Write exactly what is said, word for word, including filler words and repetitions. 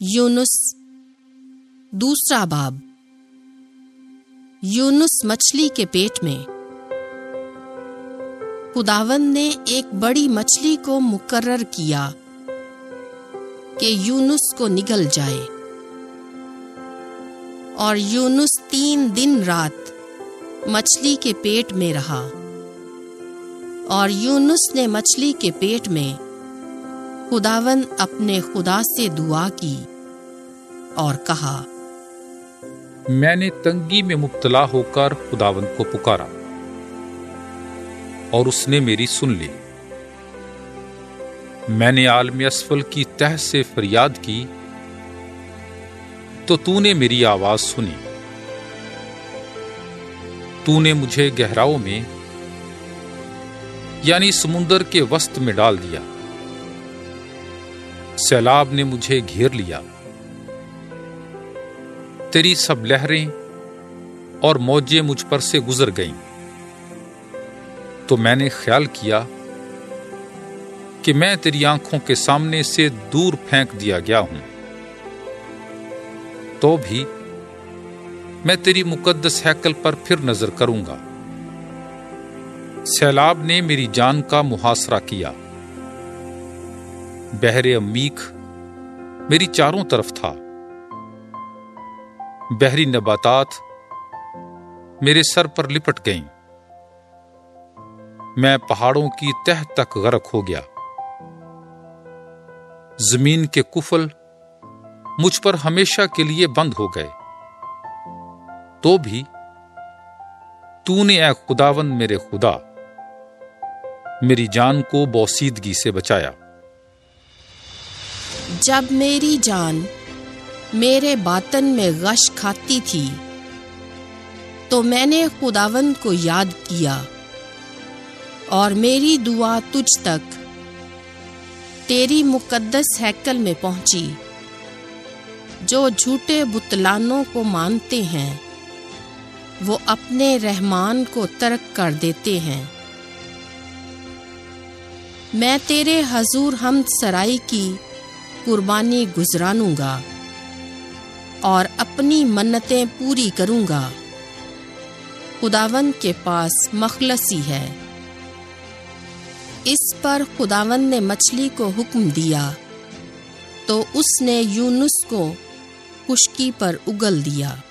यूनुस दूसरा बाब। यूनुस मछली के पेट में। खुदावंद ने एक बड़ी मछली को मुकर्रर किया कि यूनुस को निगल जाए, और यूनुस तीन दिन रात मछली के पेट में रहा। और यूनुस ने मछली के पेट में खुदावंद अपने खुदा से दुआ की और कहा, मैंने तंगी में मुब्तला होकर खुदावंद को पुकारा और उसने मेरी सुन ली। मैंने आलम असफल की तह से फरियाद की तो तूने मेरी आवाज सुनी। तूने मुझे गहराओं में यानी समुंदर के वस्त में डाल दिया। सैलाब ने मुझे घेर लिया। तेरी सब लहरें और मौजें मुझ पर से गुजर गईं। तो मैंने ख्याल किया कि मैं तेरी आंखों के सामने से दूर फेंक दिया गया हूं। तो भी मैं तेरी मुकद्दस हैकल पर फिर नजर करूंगा। सैलाब ने मेरी जान का मुहासरा किया। बहरे अमीक मेरी चारों तरफ था। बहरी नबातात मेरे सर पर लिपट गईं। मैं पहाड़ों की तह तक गर्क हो गया। जमीन के कुफल मुझ पर हमेशा के लिए बंद हो गए। तो भी तूने ऐ खुदावंद मेरे खुदा मेरी जान को बोसीदगी से बचाया। जब मेरी जान मेरे बातन में गश खाती थी तो मैंने खुदावंद को याद किया, और मेरी दुआ तुझ तक तेरी मुकद्दस हैकल में पहुंची। जो झूठे बुतलानों को मानते हैं वो अपने रहमान को तर्क कर देते हैं। मैं तेरे हजूर हमद सराई की कुर्बानी गुजरानूंगा और अपनी मन्नतें पूरी करूंगा। खुदावंद के पास मखलसी है। इस पर खुदावंद ने मछली को हुक्म दिया तो उसने यूनुस को खुश्की पर उगल दिया।